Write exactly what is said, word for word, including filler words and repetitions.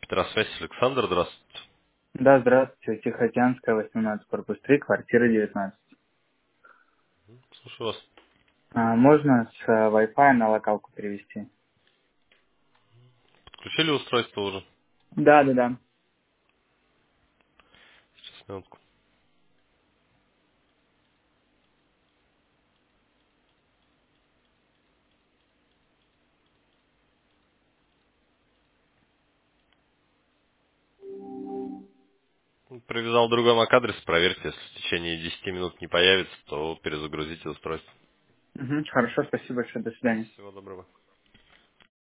Петросвязь, Александр, здравствуйте. Да, здравствуйте. Тихоокеанская, восемнадцать, корпус три, квартира девятнадцать. Слушаю вас. А, можно с э, Wi-Fi на локалку перевести? Подключили устройство уже? Да, да, да. Сейчас, минутку. Привязал другой MAC-адрес, проверьте, если в течение десяти минут не появится, то перезагрузите устройство. Мгм, хорошо, спасибо большое, до свидания. Всего доброго.